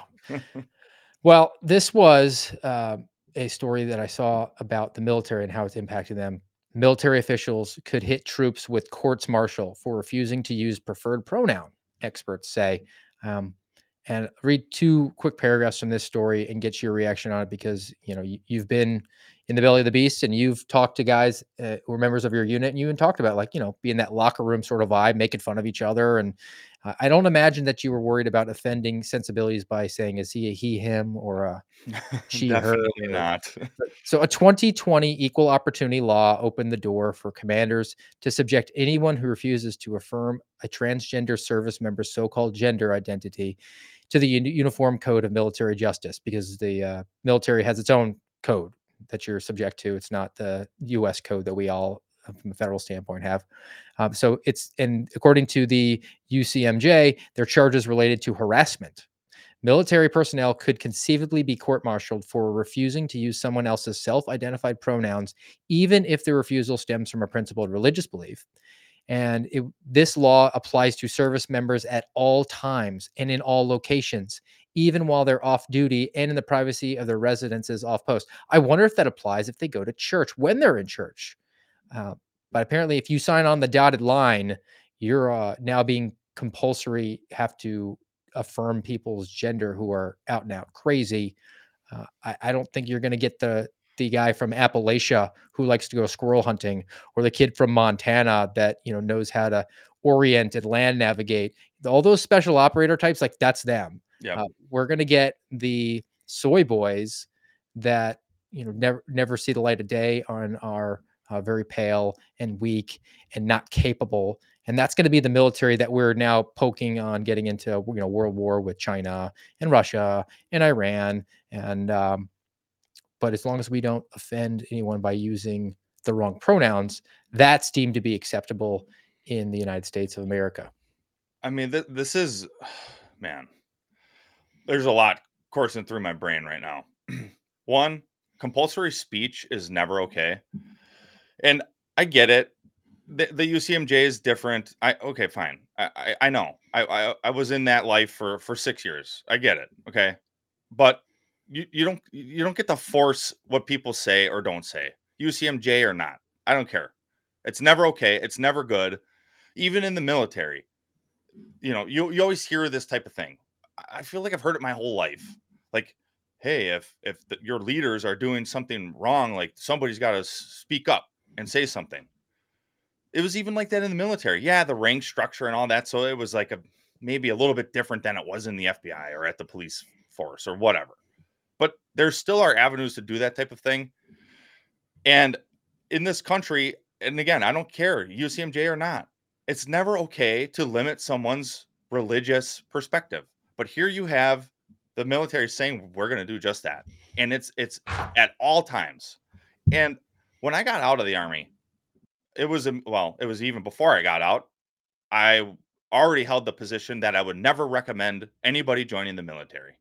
Well, this was uh, a story that I saw about the military and how it's impacting them. Military officials could hit troops with courts martial for refusing to use preferred pronoun, experts say. Um, and read two quick paragraphs from this story and get your reaction on it, because you know you, you've been in the belly of the beast and you've talked to guys uh, who are members of your unit, and you even talked about, like, you know, being that locker room sort of vibe, making fun of each other. And uh, I don't imagine that you were worried about offending sensibilities by saying, is he a he, him, or a she, her? Definitely not. So a twenty twenty equal opportunity law opened the door for commanders to subject anyone who refuses to affirm a transgender service member's so-called gender identity to the uni- Uniform Code of Military Justice, because the uh, military has its own code that you're subject to. It's not the U S code that we all, uh, from a federal standpoint, have. Um, so it's, and according to the U C M J, their charges related to harassment. Military personnel could conceivably be court-martialed for refusing to use someone else's self-identified pronouns, even if the refusal stems from a principled religious belief. And it, this law applies to service members at all times and in all locations, even while they're off duty and in the privacy of their residences off post. I wonder if that applies if they go to church, when they're in church. Uh, but apparently, if you sign on the dotted line, you're uh, now being compulsory, have to affirm people's gender who are out and out crazy. Uh, I, I don't think you're going to get the the guy from Appalachia who likes to go squirrel hunting, or the kid from Montana that, you know, knows how to orient and land navigate. All those special operator types, like, that's them. Yep. Uh, we're going to get the soy boys that, you know, never never see the light of day, on our uh, very pale and weak and not capable. And that's going to be the military that we're now poking on getting into, you know, world war with China and Russia and Iran. And um, but as long as we don't offend anyone by using the wrong pronouns, that's deemed to be acceptable in the United States of America. I mean, th- this is, man, there's a lot coursing through my brain right now. One, compulsory speech is never okay. And I get it. The, the U C M J is different. I okay, fine. I I, I know. I, I I was in that life for for six years. I get it. Okay, but you you don't you don't get to force what people say or don't say. U C M J or not, I don't care. It's never okay. It's never good. Even in the military, you know, you you always hear this type of thing. I I feel like I've heard it my whole life. Like, hey, if if the, your leaders are doing something wrong, like, somebody's got to speak up and say something. It was even like that in the military. Yeah, the rank structure and all that. So it was like a maybe a little bit different than it was in the F B I or at the police force or whatever. But there still are avenues to do that type of thing. And in this country, and again, I don't care, U C M J or not, it's never okay to limit someone's religious perspective. But here you have the military saying we're going to do just that. And it's it's at all times. And when I got out of the army, it was um, well, it was even before I got out. I already held the position that I would never recommend anybody joining the military.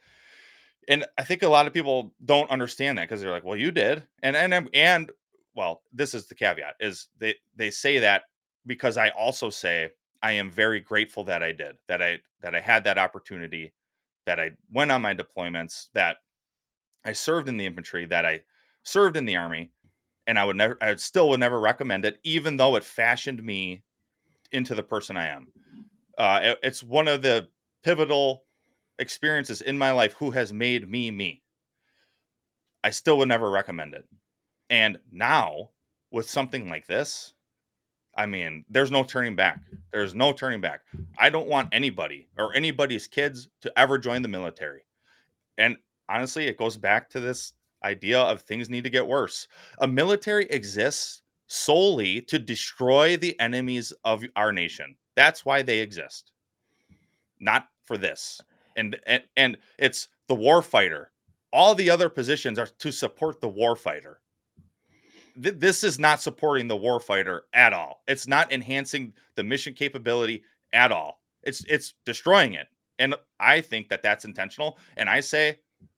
And I think a lot of people don't understand that because they're like, "Well, you did," and and I'm- and well, this is the caveat: is they they say that because I also say I am very grateful that I did, that I that I had that opportunity, that I went on my deployments, that I served in the infantry, that I served in the army, and I would never, I would still would never recommend it, even though it fashioned me into the person I am. Uh, it- it's one of the pivotal experiences in my life who has made me me. I still would never recommend it. And now with something like this, I mean, there's no turning back. There's no turning back. I don't want anybody or anybody's kids to ever join the military. And honestly, it goes back to this idea of things need to get worse. A military exists solely to destroy the enemies of our nation. That's why they exist, not for this. And and, and it's the war fighter. All the other positions are to support the war fighter. Th- this is not supporting the war fighter at all. It's not enhancing the mission capability at all. It's it's destroying it. And I think that that's intentional. And I say,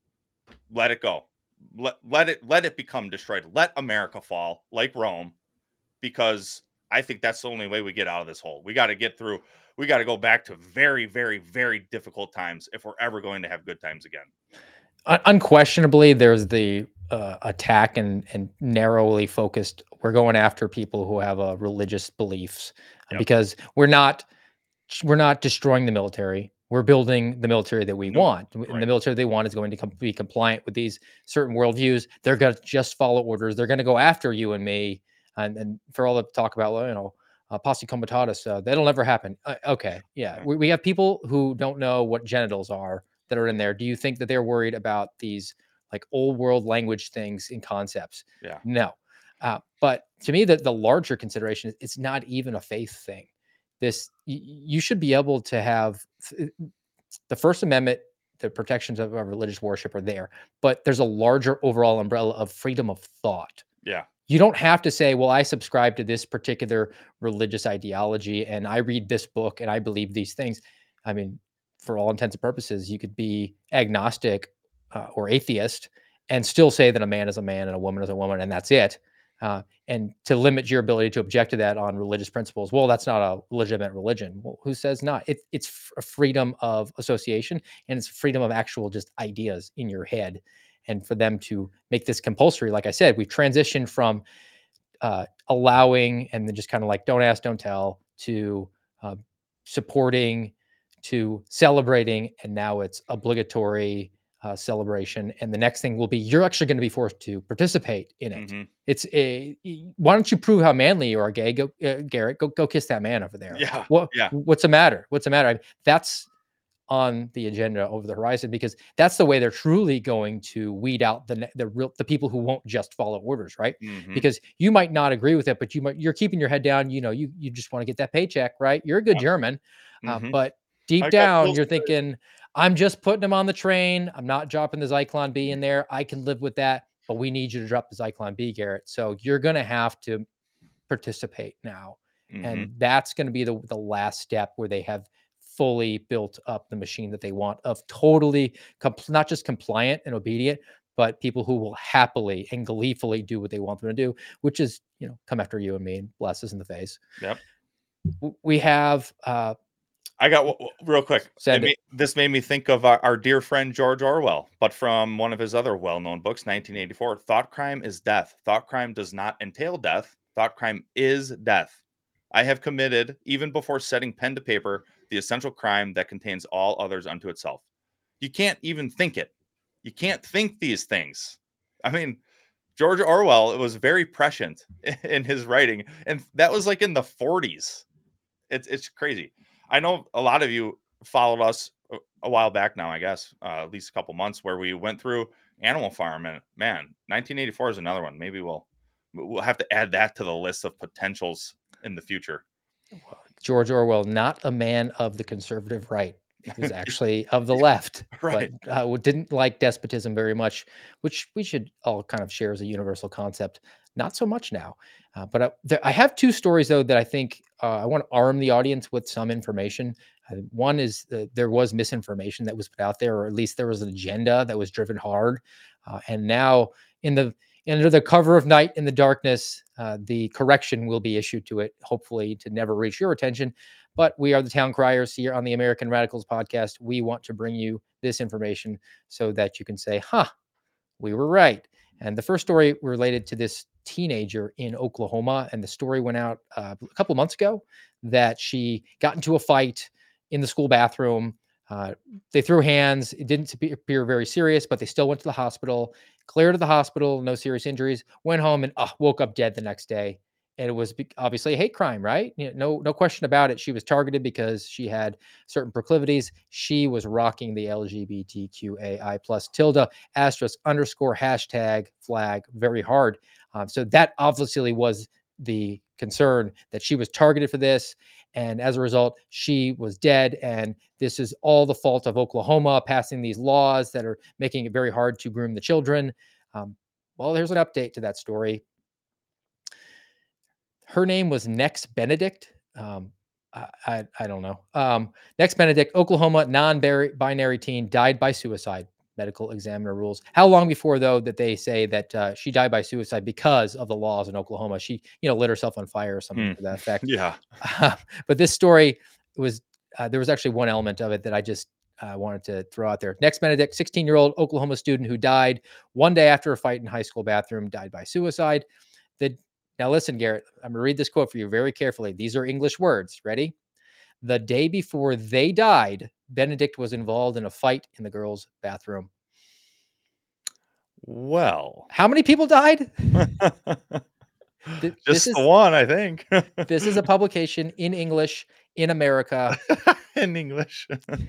let it go. Let, let it let it become destroyed. Let America fall like Rome, because I think that's the only way we get out of this hole. We got to get through. We got to go back to very, very, very difficult times if we're ever going to have good times again. Un- unquestionably, there's the uh, attack and and narrowly focused. We're going after people who have uh, religious beliefs uh, Yep. because we're not we're not destroying the military. We're building the military that we No, want, and right. the military they want is going to com- be compliant with these certain worldviews. They're going to just follow orders. They're going to go after you and me, and, and for all the talk about, well, you know, uh, posse comitatus, uh, that'll never happen. Uh, okay, yeah, Yeah. we, we have people who don't know what genitals are that are in there. Do you think that they're worried about these like old world language things and concepts? Yeah. No. Uh, but to me, the, the larger consideration is it's not even a faith thing. This y- you should be able to have uh, the First Amendment, the protections of, of religious worship are there, but there's a larger overall umbrella of freedom of thought. Yeah. You don't have to say, well, I subscribe to this particular religious ideology and I read this book and I believe these things. I mean, for all intents and purposes, you could be agnostic uh, or atheist and still say that a man is a man and a woman is a woman, and that's it. Uh, and to limit your ability to object to that on religious principles, well, that's not a legitimate religion. Well, who says not? It, it's f- a freedom of association, and it's freedom of actual just ideas in your head. And for them to make this compulsory, like I said, we've transitioned from uh, allowing and then just kind of like don't ask, don't tell, to uh, supporting, to celebrating, and now it's obligatory uh, celebration. And the next thing will be you're actually going to be forced to participate in it. Mm-hmm. It's a why don't you prove how manly you are, gay? Go, uh, Garrett, go go kiss that man over there. Yeah. What Yeah. what's the matter? What's the matter? I mean, that's on the agenda over the horizon, because that's the way they're truly going to weed out the the real the people who won't just follow orders, right? Mm-hmm. Because you might not agree with it, but you might you're keeping your head down. You know, you you just want to get that paycheck, right? You're a good Yeah. German, uh, Mm-hmm. but deep I got down, bills you're to pay. thinking, I'm just putting them on the train. I'm not dropping the Zyklon B in there. I can live with that, but we need you to drop the Zyklon B, Garrett. So you're going to have to participate now. Mm-hmm. And that's going to be the, the last step where they have fully built up the machine that they want of totally compl- not just compliant and obedient, but people who will happily and gleefully do what they want them to do, which is, you know, come after you and me and bless us in the face. Yep. W- We have uh I got w- w- real quick. It Send ma- it. this made me think of our, our dear friend George Orwell, but from one of his other well-known books, nineteen eighty-four. Thought crime is death. Thought crime does not entail death. Thought crime is death. I have committed, even before setting pen to paper, the essential crime that contains all others unto itself. You can't even think it. You can't think these things. I mean, George Orwell was very prescient in his writing, and that was like in the forties. It's it's crazy. I know a lot of you followed us a, a while back now, I guess, uh, at least a couple months, where we went through Animal Farm, and man, nineteen eighty-four is another one. Maybe we'll we'll have to add that to the list of potentials in the future. George Orwell, not a man of the conservative right. He was actually of the left, Right. but uh, w- didn't like despotism very much, which we should all kind of share as a universal concept. Not so much now. Uh, but I, there, I have two stories, though, that I think uh, I want to arm the audience with some information. Uh, one is uh, there was misinformation that was put out there, or at least there was an agenda that was driven hard. Uh, and now, in the under the cover of night in the darkness, uh, the correction will be issued to it, hopefully to never reach your attention. But we are the Town Criers here on the American Radicals podcast. We want to bring you this information so that you can say, huh, we were right. And the first story related to this teenager in Oklahoma. And the story went out uh, a couple months ago that she got into a fight in the school bathroom. Uh, they threw hands. It didn't appear very serious, but they still went to the hospital, cleared to the hospital, no serious injuries, went home and uh, woke up dead the next day. And it was obviously a hate crime, right? You know, no, no question about it. She was targeted because she had certain proclivities. She was rocking the L G B T Q A I plus tilde asterisk underscore hashtag flag very hard. Um, so that obviously was the concern, that she was targeted for this. And as a result, she was dead. And this is all the fault of Oklahoma passing these laws that are making it very hard to groom the children. Um, well, here's an update to that story. Her name was Nex Benedict. Um, I, I, I don't know. Um, next, Benedict, Oklahoma non-binary teen died by suicide. Medical examiner rules. How long before, though, that they say that uh, she died by suicide because of the laws in Oklahoma? She, you know, lit herself on fire or something Hmm. to that effect. Yeah. Uh, but this story was, uh, there was actually one element of it that I just uh, wanted to throw out there. Next, Benedict, sixteen-year-old Oklahoma student who died one day after a fight in high school bathroom, died by suicide. The, now listen, Garrett, I'm going to read this quote for you very carefully. These are English words. Ready? The day before they died, Benedict was involved in a fight in the girls' bathroom. Well, How many people died? Th- this just the is one, I think. this is a publication in English in America, in English.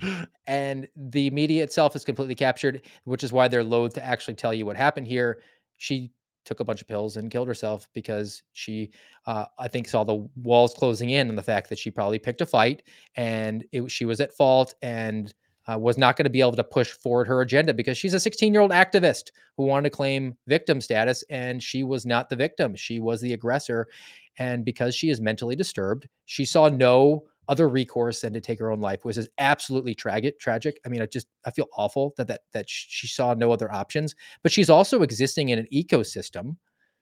and the media itself is completely captured, which is why they're loath to actually tell you what happened here. She took a bunch of pills and killed herself because she, uh, I think, saw the walls closing in on the fact that she probably picked a fight and it, she was at fault and uh, was not going to be able to push forward her agenda because she's a sixteen-year-old activist who wanted to claim victim status, and she was not the victim. She was the aggressor. And because she is mentally disturbed, she saw no other recourse than to take her own life, which is absolutely tragic. Tragic. I mean, I just I feel awful that that that she saw no other options. But she's also existing in an ecosystem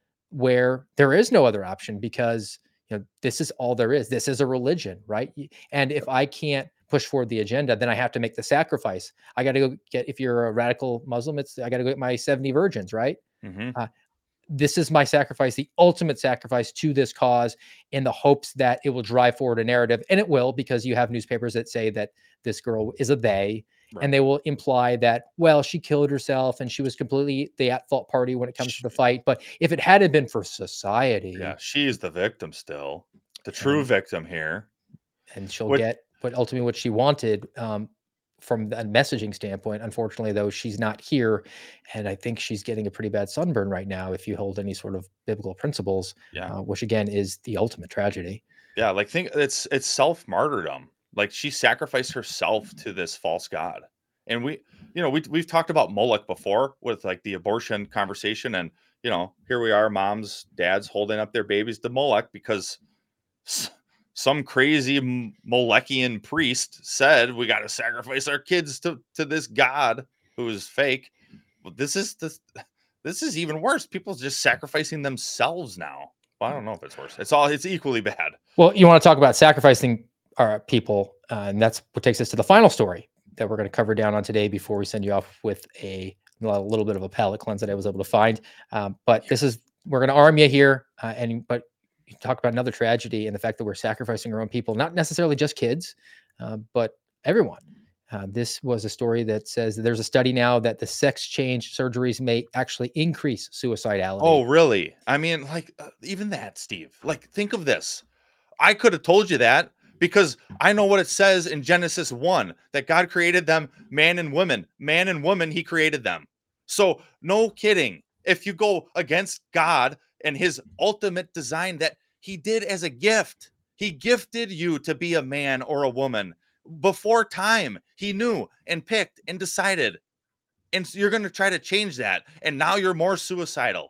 where there is no other option because you know this is all there is. This is a religion, right? And if I can't push forward the agenda, then I have to make the sacrifice. I got to go get. If you're a radical Muslim, it's I got to go get my seventy virgins, right? Mm-hmm. Uh, this is my sacrifice, the ultimate sacrifice to this cause, in the hopes that it will drive forward a narrative. And it will, because you have newspapers that say that this girl is a they, Right. and they will imply that, well, she killed herself and she was completely the at fault party when it comes to the fight. But if it hadn't been for society, Yeah, she's the victim still, the true and, victim here. and she'll What- get what ultimately what she wanted. Um, from the messaging standpoint, unfortunately, though, she's not here. And I think she's getting a pretty bad sunburn right now if you hold any sort of biblical principles, Yeah. uh, which again is the ultimate tragedy. Yeah, like think it's it's self-martyrdom. Like she sacrificed herself to this false god. And we, you know, we we've talked about Moloch before with like the abortion conversation, and you know, here we are, moms, dads holding up their babies to Moloch because s- some crazy M- Molochian priest said we got to sacrifice our kids to to this god who is fake. Well, this is this this is even worse. People just sacrificing themselves now. Well, I don't know if it's worse. It's all it's equally bad. Well, you want to talk about sacrificing our people, uh, and that's what takes us to the final story that we're going to cover down on today before we send you off with a, a little bit of a palate cleanse that I was able to find. Um, but this is, we're going to arm you here, uh, and but you talk about another tragedy and the fact that we're sacrificing our own people, not necessarily just kids, uh, but everyone. Uh, this was a story that says that there's a study now that the sex change surgeries may actually increase suicidality. Oh, really? I mean, like uh, even that, Steve. Like, think of this. I could have told you that because I know what it says in Genesis one that God created them man and woman. Man and woman, he created them. So, no kidding. If you go against God and his ultimate design that he did as a gift, he gifted you to be a man or a woman before time. He knew and picked and decided. And so you're going to try to change that. And now you're more suicidal.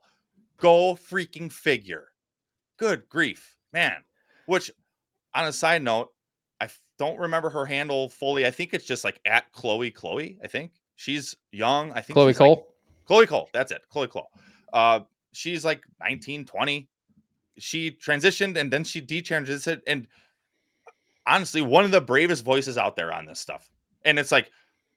Go freaking figure. Good grief, man. Which, on a side note, I f- don't remember her handle fully. I think it's just like at Chloe Chloe. I think she's young. I think Chloe she's like- Cole. Chloe Cole. That's it. Chloe Cole. Uh, she's like nineteen, twenty. She transitioned and then she detransitioned. And honestly, one of the bravest voices out there on this stuff. And it's like,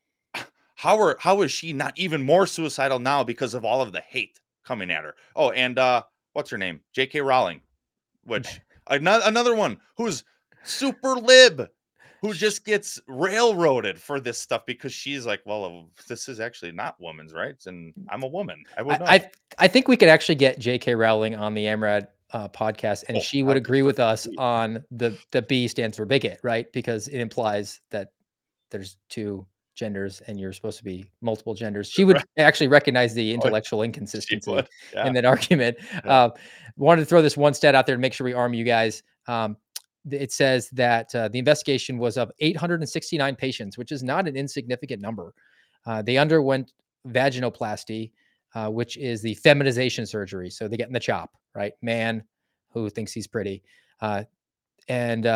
how are how is she not even more suicidal now because of all of the hate coming at her? Oh, and uh, what's her name? J K Rowling, which another another one who's super lib, who just gets railroaded for this stuff because she's like, well, uh, this is actually not women's rights, and I'm a woman. I would know. I, I I think we could actually get J K Rowling on the AMRAD uh, podcast, and Oh, she would that'd be agree with us sweet. on the the B stands for bigot, right? Because it implies that there's two genders and you're supposed to be multiple genders. She would Right. actually recognize the intellectual She inconsistency would. Yeah. in that argument. Yeah. Uh, wanted to throw this one stat out there to make sure we arm you guys. Um, th- it says that uh, the investigation was of eight hundred sixty-nine patients, which is not an insignificant number. Uh, they underwent vaginoplasty, uh, which is the feminization surgery. So they get in the chop, right? Man who thinks he's pretty. Uh, and uh,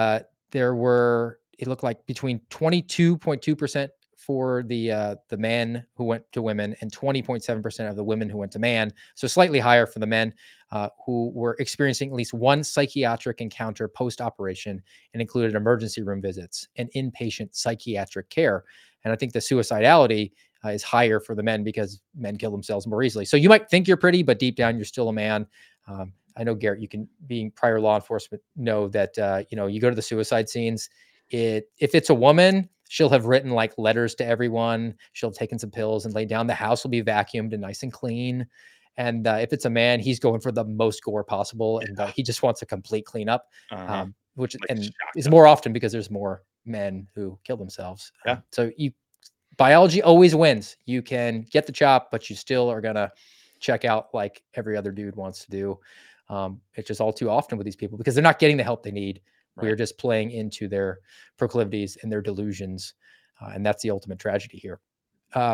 there were, it looked like between twenty-two point two percent for the uh, the men who went to women and twenty point seven percent of the women who went to man. So slightly higher for the men uh, who were experiencing at least one psychiatric encounter post-operation and included emergency room visits and inpatient psychiatric care. And I think the suicidality uh, is higher for the men because men kill themselves more easily. So you might think you're pretty, but deep down, you're still a man. Um, I know, Garrett, you can, being prior law enforcement, know that, uh, you know, you go to the suicide scenes, it, if it's a woman, she'll have written like letters to everyone. She'll have taken some pills and laid down. The house will be vacuumed and nice and clean. And uh, if it's a man, he's going for the most gore possible. And uh, he just wants a complete cleanup, Uh-huh. um, which Like and shotgun. is more often because there's more men who kill themselves. Yeah. Um, so you, biology always wins. You can get the chop, but you still are going to check out like every other dude wants to do. Um, it's just all too often with these people because they're not getting the help they need. Right. We're just playing into their proclivities and their delusions. Uh, and that's the ultimate tragedy here. Uh,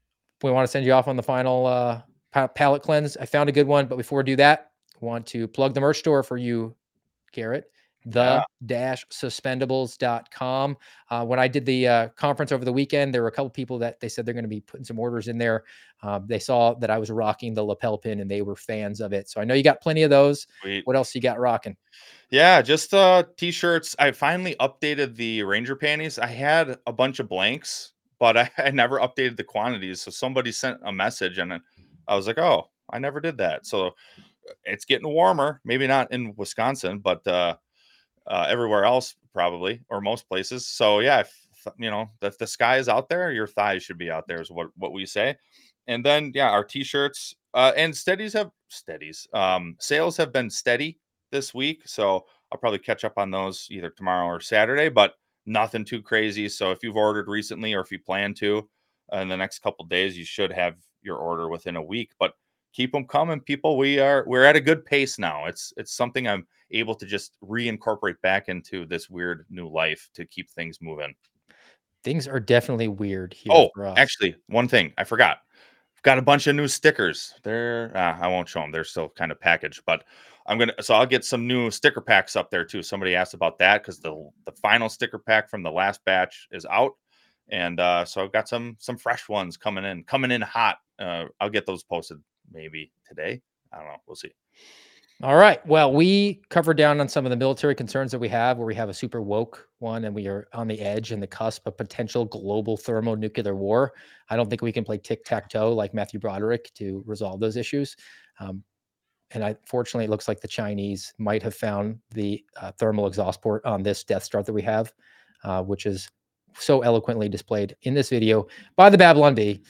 we want to send you off on the final uh, pa- palate cleanse. I found a good one, but before we do that, I want to plug the merch store for you, Garrett. Yeah. the dash suspendables dot com. Uh, when I did the uh, conference over the weekend, there were a couple people that they said they're going to be putting some orders in there. Um, they saw that I was rocking the lapel pin and they were fans of it. So I know you got plenty of those. Sweet. What else you got rocking? Yeah, just uh t-shirts. I finally updated the Ranger panties. I had a bunch of blanks, but I, I never updated the quantities. So somebody sent a message and I was like, oh, I never did that. So it's getting warmer. Maybe not in Wisconsin, but uh Uh, everywhere else probably, or most places. So yeah, if you know if the sky is out there, your thighs should be out there is what what we say. And then yeah, our t-shirts uh and steadies have steadies um sales have been steady this week, so I'll probably catch up on those either tomorrow or Saturday, but nothing too crazy. So if you've ordered recently or if you plan to uh, in the next couple days, you should have your order within a week. But keep them coming, people. We are we're at a good pace now. It's it's something I'm able to just reincorporate back into this weird new life to keep things moving. Things are definitely weird here Oh, for us. actually, one thing I forgot. I've got a bunch of new stickers. They're uh, I won't show them. They're still kind of packaged, but I'm gonna. So I'll get some new sticker packs up there too. Somebody asked about that because the the final sticker pack from the last batch is out, and uh, so I've got some some fresh ones coming in, coming in hot. Uh, I'll get those posted maybe today. I don't know. We'll see. All right. Well, we covered down on some of the military concerns that we have, where we have a super woke one and we are on the edge and the cusp of potential global thermonuclear war. I don't think we can play tic-tac-toe like Matthew Broderick to resolve those issues. Um, and I, fortunately, it looks like the Chinese might have found the uh, thermal exhaust port on this Death Star that we have, uh, which is so eloquently displayed in this video by the Babylon Bee.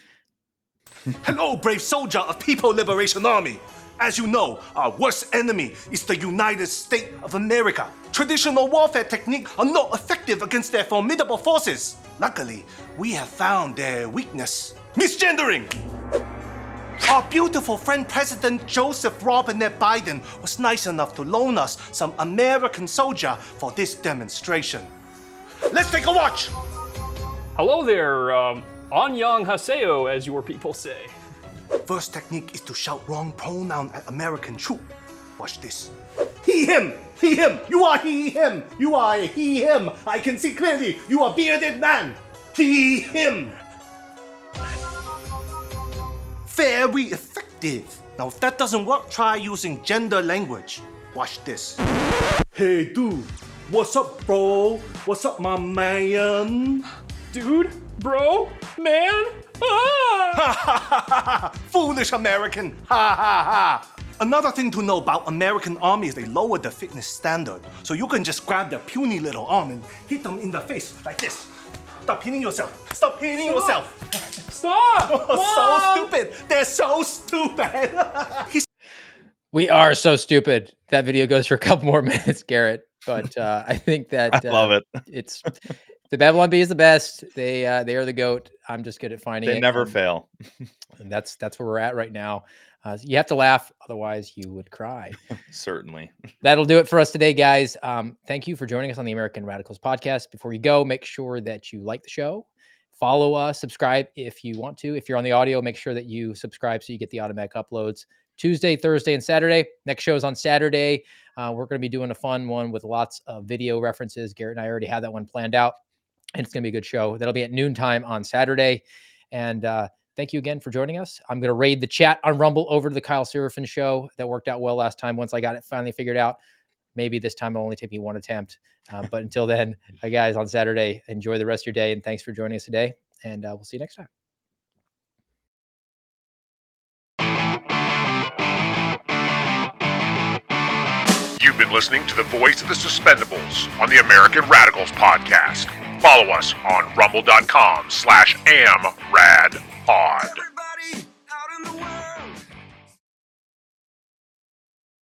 Hello, brave soldier of People Liberation Army. As you know, our worst enemy is the United States of America. Traditional warfare techniques are not effective against their formidable forces. Luckily, we have found their weakness: misgendering. Our beautiful friend President Joseph Robinette Biden was nice enough to loan us some American soldier for this demonstration. Let's take a watch. Hello there, um, Annyeonghaseyo, as your people say. First technique is to shout wrong pronoun at American troop. Watch this. He, him, he, him. You are he, him. You are a he, him. I can see clearly. You are bearded man. He, him. Very effective. Now, if that doesn't work, try using gender language. Watch this. Hey, dude. What's up, bro? What's up, my man? Dude, bro, man, ah! Foolish American. Ha ha ha. Another thing to know about American Army is they lowered the fitness standard. So you can just grab their puny little arm and hit them in the face like this. Stop hitting yourself. Stop hitting yourself. Stop! Oh, Mom! so stupid. They're so stupid. He's We are so stupid. That video goes for a couple more minutes, Garrett. But uh, I think that I love uh, it. It's the Babylon Bee is the best. They uh, they are the GOAT. I'm just good at finding They it. never um, fail. And that's that's where we're at right now. Uh, you have to laugh, otherwise you would cry. Certainly. That'll do it for us today, guys. Um, thank you for joining us on the American Radicals podcast. Before you go, make sure that you like the show, follow us, subscribe if you want to. If you're on the audio, make sure that you subscribe so you get the automatic uploads. Tuesday, Thursday, and Saturday. Next show is on Saturday. Uh, we're going to be doing a fun one with lots of video references. Garrett and I already have that one planned out, and it's going to be a good show. That'll be at noontime on Saturday. And uh, thank you again for joining us. I'm going to raid the chat on Rumble over to the Kyle Seraphin show. That worked out well last time once I got it finally figured out. Maybe this time it'll only take me one attempt. Uh, but until then, uh, guys, on Saturday, enjoy the rest of your day. And thanks for joining us today. And uh, we'll see you next time. You've been listening to the voice of the Suspendables on the American Radicals podcast. Follow us on rumble.com slash amradpod.